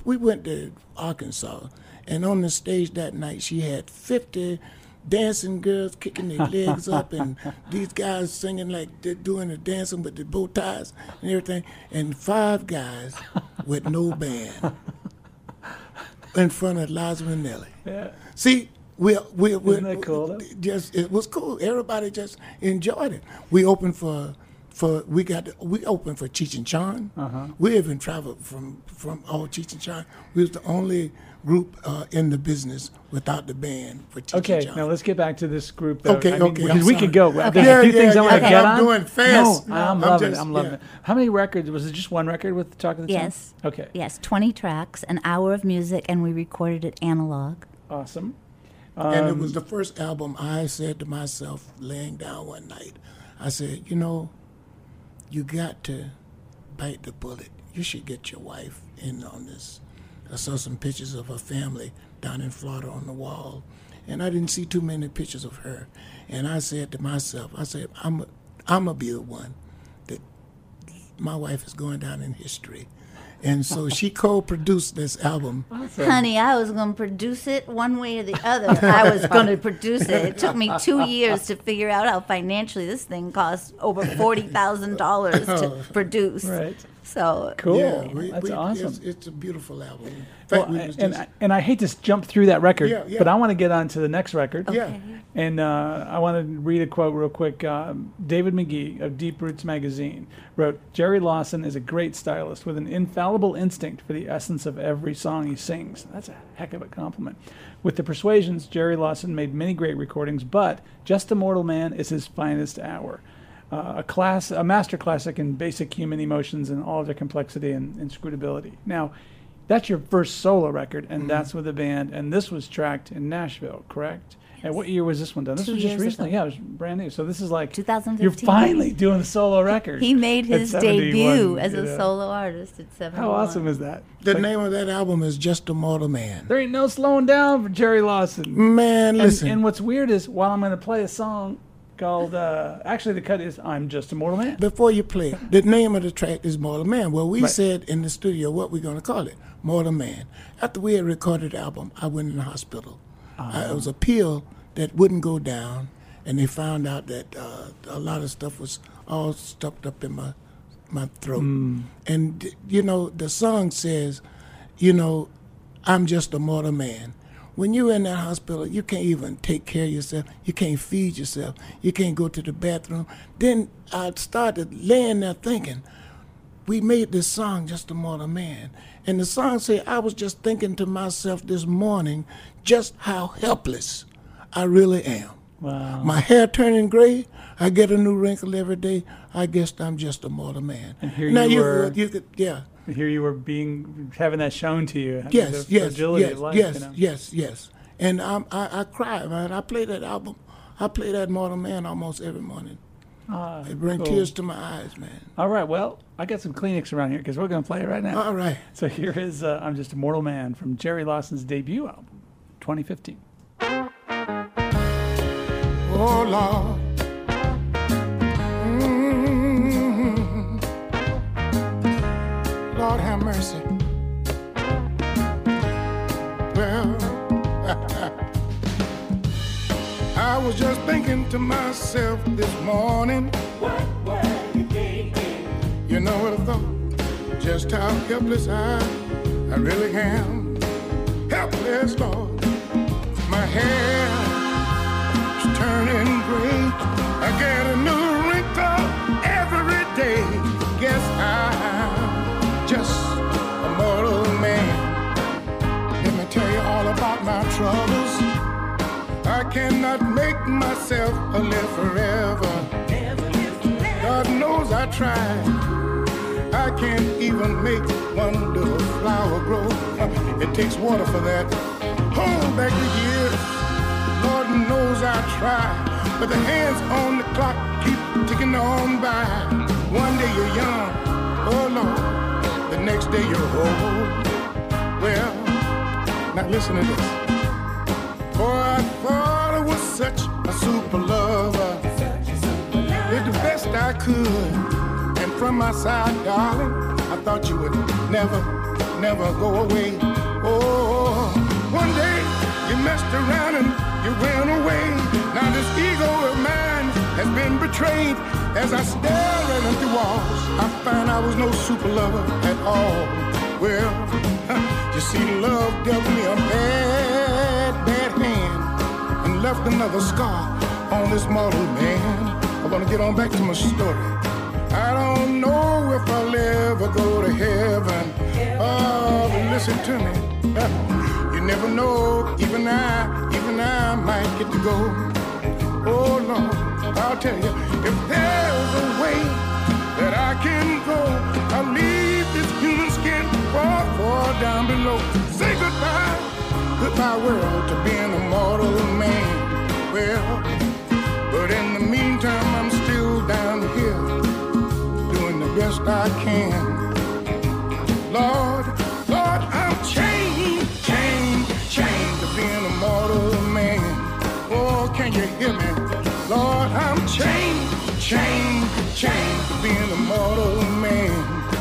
we went to Arkansas, and on the stage that night, she had fifty dancing girls kicking their legs up, and these guys singing like they're doing the dancing with the bow ties and everything, and five guys with no band in front of Liza Minnelli. Yeah. See, we we we Isn't that cool, though? just it was cool. Everybody just enjoyed it. We opened for for we got we opened for Cheech and Chong. Uh-huh. We even traveled from from all Cheech and Chong. We was the only group uh, in the business without the band for Cheech Okay, and Chong. now let's get back to this group. Though. Okay, I mean, okay, because I'm we sorry. could go. Okay. There's Yeah, a few yeah, things I want to yeah, get I'm on. doing fast. No, No, I'm I'm loving just- it. I'm loving yeah. it. How many records? Was it just one record with Talk of the Town? Yes. Okay. Yes, twenty tracks, an hour of music, and we recorded it analog. Awesome. And it Um, was the first album I said to myself, laying down one night, I said, you know, you got to bite the bullet. You should get your wife in on this. I saw some pictures of her family down in Florida on the wall, and I didn't see too many pictures of her. And I said to myself, I said, I'm I'm going to be the one that my wife is going down in history. And so she co-produced this album. Honey, I was going to produce it one way or the other. I was going to produce it. It took me two years to figure out how financially this thing cost over forty thousand dollars to produce. Right. So Cool. Yeah, we, That's we, awesome. It's, it's a beautiful album. In Well, fact, we was and, just, I, and I hate to s- jump through that record, Yeah, yeah. but I want to get on to the next record. yeah. And uh, I want to read a quote real quick. Um, David McGee of Deep Roots magazine wrote, Jerry Lawson is a great stylist with an infallible instinct for the essence of every song he sings. That's a heck of a compliment. With the Persuasions, Jerry Lawson made many great recordings, but Just a Mortal Man is his finest hour. Uh, a class, a master classic in basic human emotions and all of their complexity and inscrutability. Now, that's your first solo record, and Mm-hmm. that's with a band, and this was tracked in Nashville, correct? And what year was this one done? This Two was just years recently. ago. Yeah, it was brand new. So this is like two thousand you're fifteen. finally doing a solo record. He made at his seventy-one, debut as you a know. solo artist at seventy-one. How awesome is that? The Like, name of that album is Just a Mortal Man. there ain't no slowing down for Jerry Lawson. Man, And, listen. and what's weird is while I'm going to play a song called, uh, actually the cut is I'm Just a Mortal Man. Before you play it, the name of the track is Mortal Man. Well, we Right. said in the studio what we're going to call it, Mortal Man. After we had recorded the album, I went in the hospital. Uh, it was a pill that wouldn't go down, and they found out that uh, a lot of stuff was all stuffed up in my my throat. And, you know, the song says, you know, I'm just a mortal man. When you're in that hospital, you can't even take care of yourself. You can't feed yourself. You can't go to the bathroom. Then I started laying there thinking, we made this song, Just a Mortal Man. And the song said, I was just thinking to myself this morning just how helpless I really am. Wow. My hair turning gray, I get a new wrinkle every day. I guess I'm just a mortal man. And here now you you were- could, you could, yeah. Here you were being, having that shown to you. Yes, the yes, fragility yes, of life, yes, you know? yes, yes. And I'm, I, I cry, man. I play that album. I play that Mortal Man almost every morning. Ah, It brings cool. tears to my eyes, man. All right, well, I got some Kleenex around here because we're going to play it right now. All right. So here is uh, I'm Just a Mortal Man from Jerry Lawson's debut album, twenty fifteen. Oh, Lord. Mm. Lord have mercy. Well, I was just thinking to myself this morning. What were you thinking? You know what I thought? Just how helpless I, I really am. Helpless, Lord. My hair turning gray. I get a new wrinkle every day. Guess I'm just a mortal man. Let me tell you all about my troubles. I cannot make myself a live forever. God knows I tried. I can't even make one little flower grow. It takes water for that. Hold back the years. Lord knows I try, but the hands on the clock keep ticking on by. One day you're young, oh Lord, the next day you're old. Well, now listen to this. For I thought I was such a super lover, did the best I could, and from my side, darling, I thought you would never never go away. Oh, one day you messed around and you ran away. Now this ego of mine has been betrayed. As I stare right at the walls, I find I was no super lover at all. Well, you see, love dealt me a bad, bad hand and left another scar on this mortal man. I want to get on back to my story. I don't know if I'll ever go to heaven. Oh, but listen to me. You never know, even I, even I might get to go. Oh, Lord, I'll tell you, if there's a way that I can go, I'll leave this human skin far, far down below. Say goodbye, goodbye world, to being a mortal man. Well, but in the meantime, I'm still down here, doing the best I can. Lord, Lord, I'm chained, chained, chained to being a mortal man. Oh, can you hear me? Lord, I'm chained, chained, chained to being a mortal man.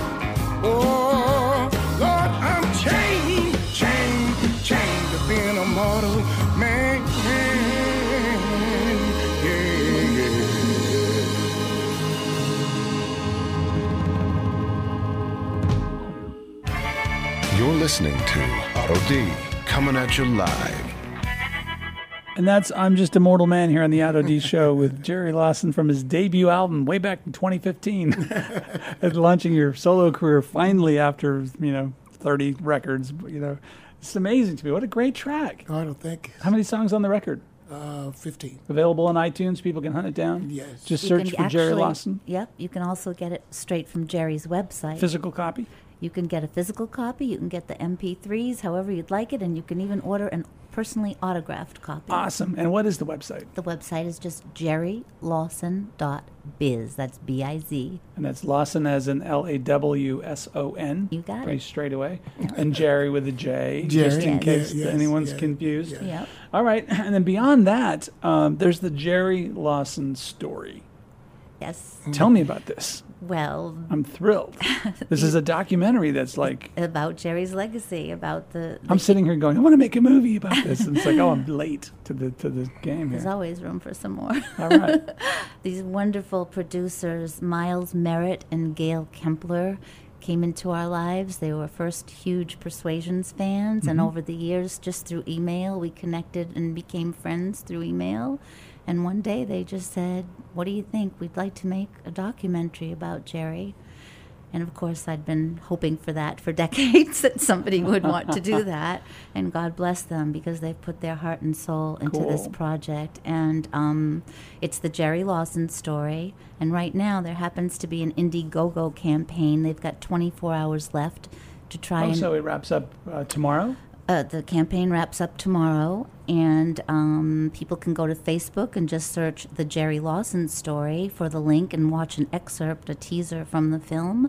Oh, Lord, I'm chained, chained, chained to being a mortal man. Yeah, yeah. You're listening to Otto D, coming at you live. And that's I'm Just a Mortal Man here on the Otto D Show with Jerry Lawson from his debut album way back in twenty fifteen. And launching your solo career finally after, you know, thirty records. You know, it's amazing to me. What a great track. Otto, thank you. How many songs on the record? Uh, fifteen. Available on iTunes. People can hunt it down. Yes. Just You search can for Jerry actually- Lawson. Yep. You can also get it straight from Jerry's website. Physical copy. You can get a physical copy. You can get the M P threes, however you'd like it, and you can even order an personally autographed copy. Awesome. And what is the website? The website is just jerry lawson dot biz. That's B I Z. And that's Lawson as in L A W S O N. You got Very it. straight away. And Jerry with a J, Jerry, just in yes. case Yeah, yes, anyone's yeah, confused. yeah. Yep. All right. And then beyond that, um, there's the Jerry Lawson story. Yes. Tell me about this. Well, I'm thrilled. This is a documentary that's like, about Jerry's legacy, about the. the I'm sitting here going, I want to make a movie about this. And it's like, oh, I'm late to the to the game There's here. always room for some more. All right. These wonderful producers, Miles Merritt and Gail Kempler, came into our lives. They were first huge Persuasions fans, and over the years, just through email, we connected and became friends through email. And one day they just said, what do you think? We'd like to make a documentary about Jerry. And of course, I'd been hoping for that for decades, that somebody would want to do that. And God bless them, because they've put their heart and soul into this Cool. project. And um, it's the Jerry Lawson story. And right now, there happens to be an Indiegogo campaign. They've got twenty-four hours left to try Oh, and... so it wraps up uh, tomorrow? Uh, the campaign wraps up tomorrow, and um, people can go to Facebook and just search the Jerry Lawson story for the link and watch an excerpt, a teaser from the film.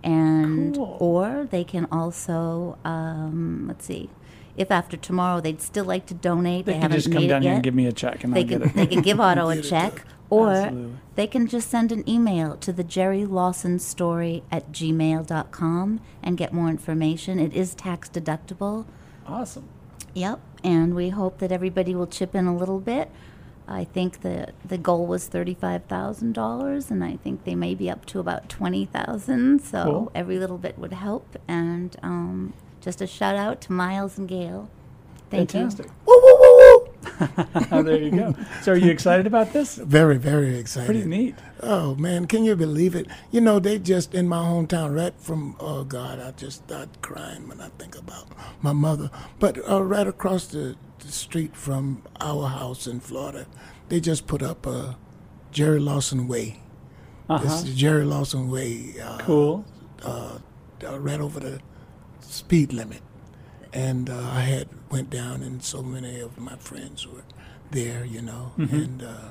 And Cool. or they can also, um, let's see, if after tomorrow they'd still like to donate, They they, can haven't just made come it down here yet, and give me a check and they I'll can get it. they can give Otto a Get it check, done. or Absolutely. they can just send an email to the Jerry Lawson story at gmail dot com and get more information. It is tax deductible. Awesome. Yep, and we hope that everybody will chip in a little bit. I think the the goal was thirty-five thousand dollars, and I think they may be up to about twenty thousand. So Cool. every little bit would help. And um, just a shout out to Miles and Gail. Thank Fantastic. you. Woo, woo, woo, woo. Oh, there you go. So are you excited about this? Very, very excited. Pretty neat. Oh man, can you believe it? You know, they just in my hometown, right from oh God, I just start crying when I think about my mother. But uh, right across the, the street from our house in Florida, they just put up a Jerry Lawson Way. Uh-huh. It's the Jerry Lawson Way, uh, Cool. uh, uh, right over the speed limit. And uh, I had went down, and so many of my friends were there, you know, Mm-hmm. and uh,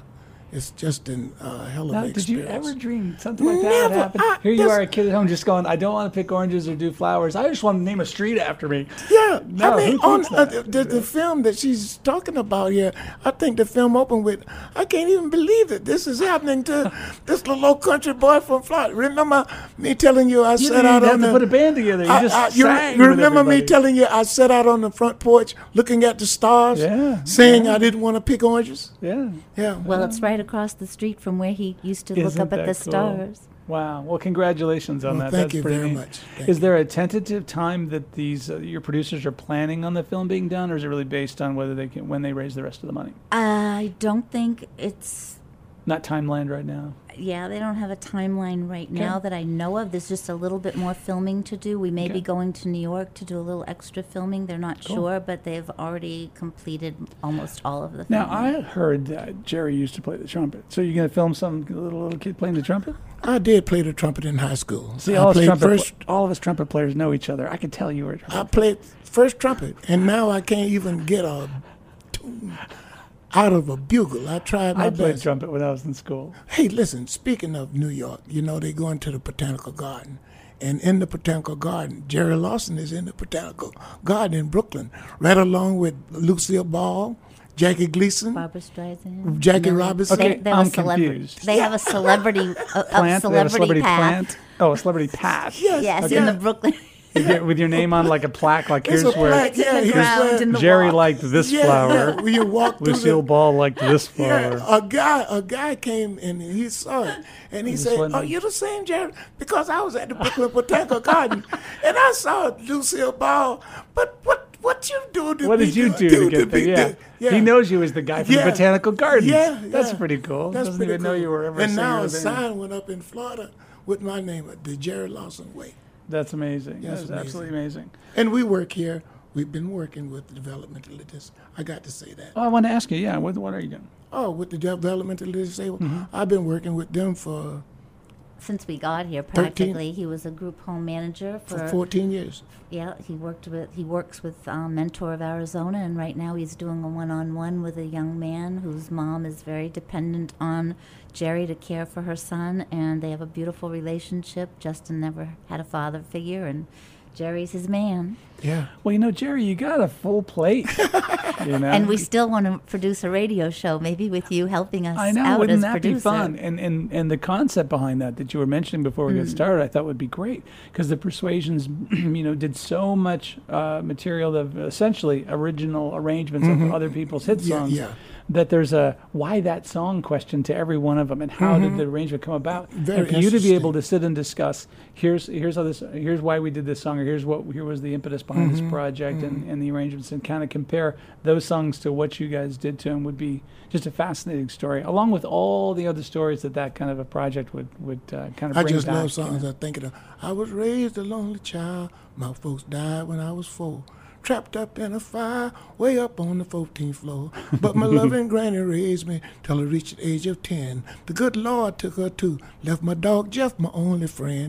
it's just an uh, hell of Now, an did you experience. ever dream something like that Never. happened? I- Here you that's- are, a kid at home, just going, "I don't want to pick oranges or do flowers. I just want to name a street after me." Yeah, No, I mean, who on thinks uh, that? the, the film that she's talking about here, I think the film opened with, "I can't even believe it. This is happening to this little old country boy from Florida." Remember me telling you I You sat didn't out even on have the to put a band together. You I- just I- you, sang you with remember me everybody. telling you I sat out on the front porch looking at the stars, Yeah, saying I didn't want to pick oranges. Yeah. Yeah. Well, it's right across the street from where he used to look Isn't up at that the cool? stars. Wow. Well, congratulations on Well, that. thank That's you pretty very neat. much. Thank Is you. there a tentative time that these uh, your producers are planning on the film being done, or is it really based on whether they can when they raise the rest of the money? I don't think it's. Not timelined right now. Yeah, they don't have a timeline right now that I know of. There's just a little bit more filming to do. We may Okay. be going to New York to do a little extra filming. They're not Cool. sure, but they've already completed almost all of the Now, filming. I heard that Jerry used to play the trumpet. So you're going to film some little little kid playing the trumpet? I did play the trumpet in high school. See, I all us played trumpet, first. pl- all of us trumpet players know each other. I could tell you were. a trumpet I played first trumpet, and now I can't even get a tune out of a bugle. I tried my I played best. trumpet when I was in school. Hey, listen, speaking of New York, you know, they go into the Botanical Garden. And in the Botanical Garden, Jerry Lawson is in the Botanical Garden in Brooklyn, right along with Lucille Ball, Jackie Gleason, Barbara Streisand. Jackie No, Robinson. They, Okay, they have I'm a celebra- confused. They have a celebrity, a, a Plant. They have a celebrity, celebrity path. plant. Oh, a celebrity path. Yes, Yes, Okay. in the Brooklyn. With your, with your name on like a plaque, like It's here's a where plaque, yeah, in the here's ground, where- in the Jerry wall. liked this yeah, flower. yeah, when you walk through Lucille the, Ball liked this flower. Yeah, a guy, a guy came and he saw it, and he This said, one- "Are you the same Jerry?" Because I was at the Brooklyn Botanical Garden, and I saw Lucille Ball. But what, what you do? To What be did you good- do to get be there? Yeah. good? yeah, He knows you as the guy from Yeah. the Botanical Gardens. Yeah, That's yeah. pretty cool. That's Doesn't pretty even know cool. you were ever a And singer now of a the band. sign went up in Florida with my name, the Jerry Lawson Way. That's amazing. Yes, That's amazing. absolutely amazing. And we work here. We've been working with the developmentally disabled. I got to say that. Oh, I want to ask you, yeah, what, what are you doing? Oh, with the developmentally disabled, Mm-hmm. I've been working with them for Since we got here, thirteen practically, he was a group home manager for for. fourteen years. Yeah, he worked with. He works with um, Mentor of Arizona, and right now he's doing a one-on-one with a young man whose mom is very dependent on Jerry to care for her son, and they have a beautiful relationship. Justin never had a father figure, and Jerry's his man. Yeah. Well, you know, Jerry, you got a full plate. you know? And we still want to produce a radio show, maybe with you helping us I know, out wouldn't as that producer. be fun? And, and and the concept behind that that you were mentioning before we Mm. get started, I thought would be great because the Persuasions, you know, did so much uh, material of essentially original arrangements of other people's hit Mm-hmm. Yeah, songs. yeah. That there's a why that song question to every one of them, and how did the arrangement come about? Mm-hmm. Very and for you to be interesting. able to sit and discuss, here's here's how this, here's why we did this song, or here's what here was the impetus behind Mm-hmm. this project, and, and the arrangements, and kind of compare those songs to what you guys did to them would be just a fascinating story, along with all the other stories that that kind of a project would would uh, kind of I bring just back. love you songs. know? I think of. I was raised a lonely child. My folks died when I was four. Trapped up in a fire way up on the fourteenth floor. But my loving granny raised me till I reached the age of ten. The good Lord took her too. Left my dog Jeff, my only friend.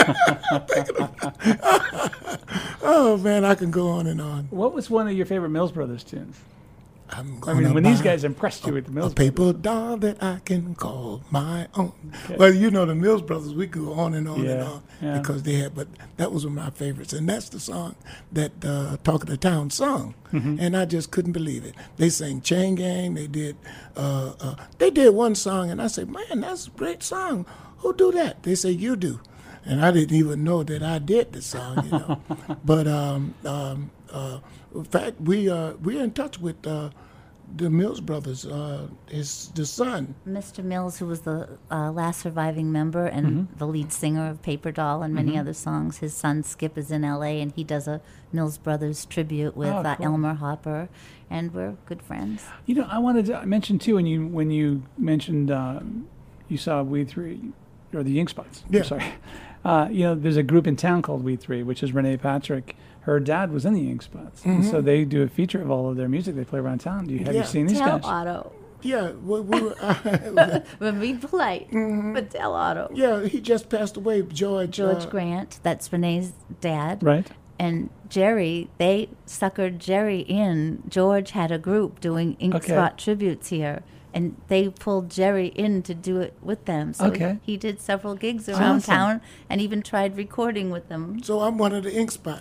Oh, man, I can go on and on. What was one of your favorite Mills Brothers tunes? I'm I gonna mean, when these buy guys impressed you with the a Mills Brothers. paper doll that I can call my own. Well, you know, the Mills Brothers, we go on and on and Yeah, on yeah. because they had, but that was one of my favorites. And that's the song that uh, Talk of the Town sung. Mm-hmm. And I just couldn't believe it. They sang Chain Gang, they did, uh, uh, they did one song, and I said, man, that's a great song. Who do that? They say, you do. And I didn't even know that I did the song, you know. But um, um, uh, in fact, we uh, we're in touch with uh, the Mills Brothers. Uh, his the son. Mister Mills, who was the uh, last surviving member and Mm-hmm. the lead singer of Paper Doll and many other songs, his son Skip is in L A and he does a Mills Brothers tribute with Oh, uh, cool. Elmer Hopper, and we're good friends. You know, I wanted to mention too when you when you mentioned um, you saw We Three or the Ink Spots. I'm Yeah. sorry. Uh, you know, there's a group in town called We Three, which is Renee Patrick. Her dad was in the Ink Spots, and so they do a feature of all of their music they play around town. Do you have you Yeah. seen these Tell guys? Otto. Yeah, we, we were. But be polite, but tell Otto. yeah, he just passed away. George. George uh, Grant, that's Renee's dad. Right. And Jerry, they suckered Jerry in. George had a group doing Ink Okay. Spot tributes here. and they pulled Jerry in to do it with them. So Okay. he did several gigs around Awesome. town, and even tried recording with them. So I'm one of the ink spots.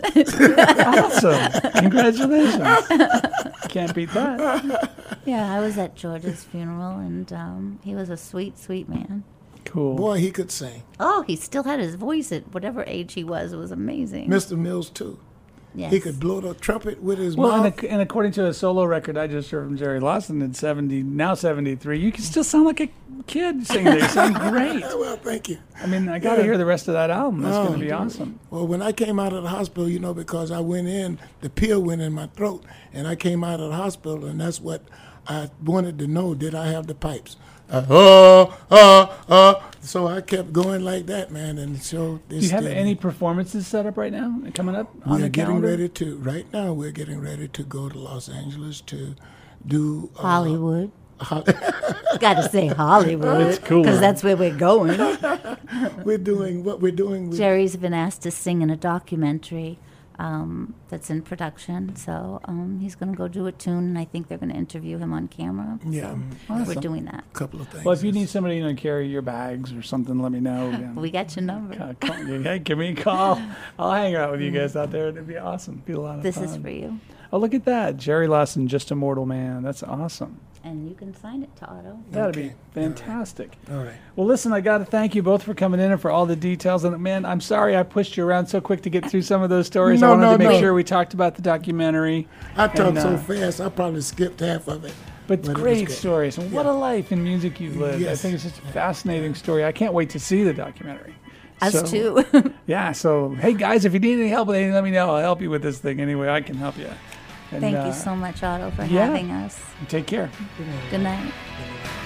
Awesome. Congratulations. Can't beat that. Yeah, I was at George's funeral, and um, he was a sweet, sweet man. Cool. Boy, he could sing. Oh, he still had his voice at whatever age he was. It was amazing. Mister Mills, too. Yes. He could blow the trumpet with his Well, and, mouth. ac- and according to a solo record I just heard from Jerry Lawson in seventy, now seventy-three, you can still sound like a kid singing there. You sound great. Well, thank you. I mean, I got to Yeah. hear the rest of that album. That's Oh. going to be awesome. Well, when I came out of the hospital, you know, because I went in, the pill went in my throat, and I came out of the hospital, and that's what I wanted to know, did I have the pipes? Uh, oh, oh, oh. So I kept going like that, man, and so Do this you have did- any performances set up right now coming up on We're the getting calendar? ready to, right now, we're getting ready to go to Los Angeles to do... Uh, Hollywood. Hol- Got to say Hollywood. It's cool. Because that's where we're going. we're doing what we're doing. With, Jerry's been asked to sing in a documentary um, that's in production. So um, he's going to go do a tune, and I think they're going to interview him on camera. Yeah. So Awesome. we're doing that. a couple of things. Well, if you need somebody you know, to carry your bags or something, let me know. Yeah. We got your number. Uh, call, hey, give me a call. I'll hang out with you guys out there. It'd be awesome. Be a lot of This fun. is for you. Oh, look at that. Jerry Lawson, Just a Mortal Man. That's awesome. And you can sign it to Otto. That'd Okay. be fantastic. All right. Well, listen, I got to thank you both for coming in and for all the details. And man, I'm sorry I pushed you around so quick to get through some of those stories. No, I wanted no, to make no. sure we talked about the documentary. I talked And, so uh, fast, I probably skipped half of it. But, But it was great good. stories. And what Yeah. a life in music you've lived. I Yes. think it's just a fascinating story. I can't wait to see the documentary. Us So- too. Yeah, so hey guys, if you need any help with anything, let me know. I'll help you with this thing anyway. I can help you. And, Thank uh, you so much, Otto, for yeah. having us. Take care. Good night. Good